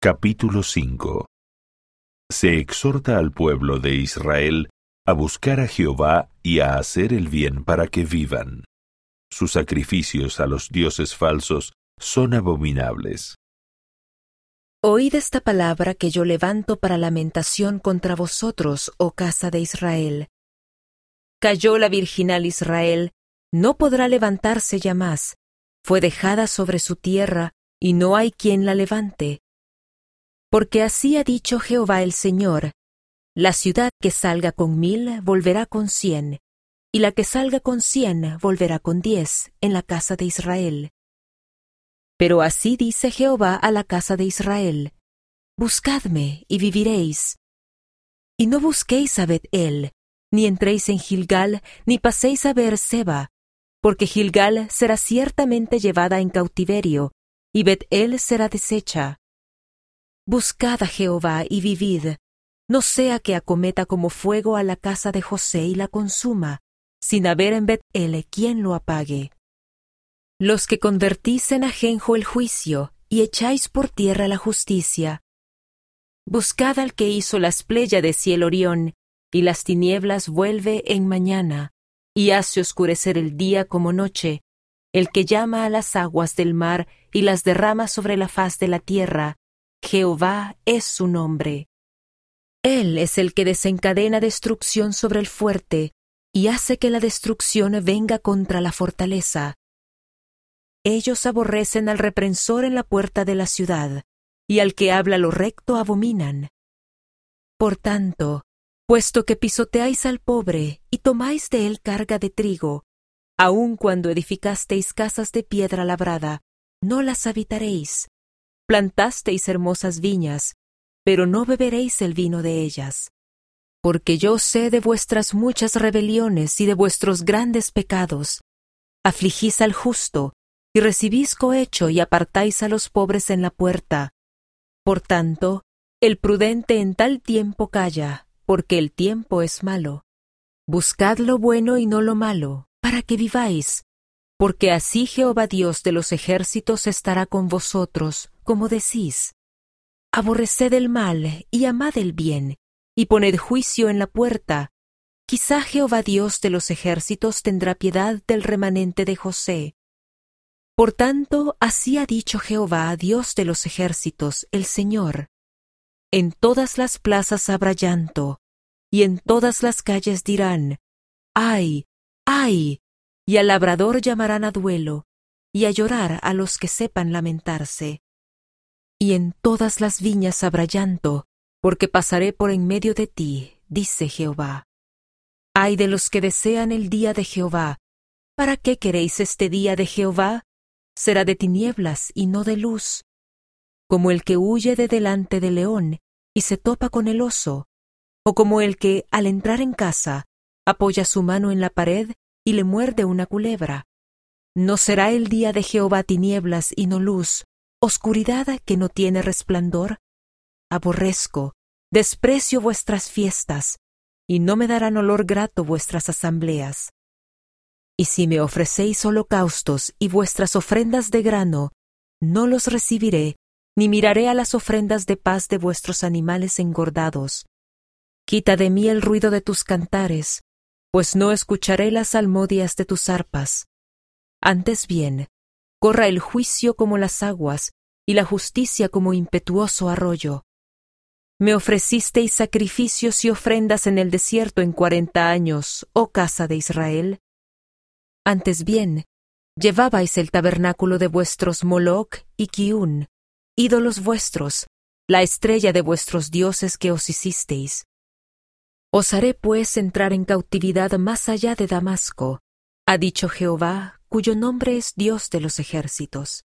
Capítulo 5. Se exhorta al pueblo de Israel a buscar a Jehová y a hacer el bien para que vivan. Sus sacrificios a los dioses falsos son abominables. Oíd esta palabra que yo levanto para lamentación contra vosotros, oh casa de Israel. Cayó la virginal Israel, no podrá levantarse ya más. Fue dejada sobre su tierra, y no hay quien la levante. Porque así ha dicho Jehová el Señor: la ciudad que salga con 1000 volverá con 100, y la que salga con 100 volverá con 10 en la casa de Israel. Pero así dice Jehová a la casa de Israel: buscadme y viviréis. Y no busquéis a Bet-el, ni entréis en Gilgal, ni paséis a Beer-seba, porque Gilgal será ciertamente llevada en cautiverio, y Bet-el será deshecha. Buscad a Jehová y vivid, no sea que acometa como fuego a la casa de José y la consuma, sin haber en Bet-el quien lo apague. Los que convertís en ajenjo el juicio, y echáis por tierra la justicia. Buscad al que hizo las pléyades y el Orión, y las tinieblas vuelve en mañana, y hace oscurecer el día como noche, el que llama a las aguas del mar y las derrama sobre la faz de la tierra. Jehová es su nombre. Él es el que desencadena destrucción sobre el fuerte, y hace que la destrucción venga contra la fortaleza. Ellos aborrecen al reprensor en la puerta de la ciudad, y al que habla lo recto abominan. Por tanto, puesto que pisoteáis al pobre, y tomáis de él carga de trigo, aun cuando edificasteis casas de piedra labrada, no las habitaréis. Plantasteis hermosas viñas, pero no beberéis el vino de ellas. Porque yo sé de vuestras muchas rebeliones y de vuestros grandes pecados. Afligís al justo, y recibís cohecho y apartáis a los pobres en la puerta. Por tanto, el prudente en tal tiempo calla, porque el tiempo es malo. Buscad lo bueno y no lo malo, para que viváis, porque así Jehová Dios de los ejércitos estará con vosotros, como decís. Aborreced el mal y amad el bien, y poned juicio en la puerta. Quizá Jehová Dios de los ejércitos tendrá piedad del remanente de José. Por tanto, así ha dicho Jehová, Dios de los ejércitos, el Señor: en todas las plazas habrá llanto, y en todas las calles dirán: ¡ay, ay! Y al labrador llamarán a duelo, y a llorar a los que sepan lamentarse. Y en todas las viñas habrá llanto, porque pasaré por en medio de ti, dice Jehová. Ay de los que desean el día de Jehová. ¿Para qué queréis este día de Jehová? Será de tinieblas y no de luz. Como el que huye de delante del león y se topa con el oso, o como el que, al entrar en casa, apoya su mano en la pared y le muerde una culebra. ¿No será el día de Jehová tinieblas y no luz, oscuridad que no tiene resplandor? Aborrezco, desprecio vuestras fiestas, y no me darán olor grato vuestras asambleas. Y si me ofrecéis holocaustos y vuestras ofrendas de grano, no los recibiré, ni miraré a las ofrendas de paz de vuestros animales engordados. Quita de mí el ruido de tus cantares, pues no escucharé las salmodias de tus arpas. Antes bien, corra el juicio como las aguas, y la justicia como impetuoso arroyo. Me ofrecisteis sacrificios y ofrendas en el desierto en 40 años, oh casa de Israel. Antes bien, llevabais el tabernáculo de vuestros Moloc y Kiun, ídolos vuestros, la estrella de vuestros dioses que os hicisteis. Os haré pues entrar en cautividad más allá de Damasco, ha dicho Jehová, cuyo nombre es Dios de los ejércitos.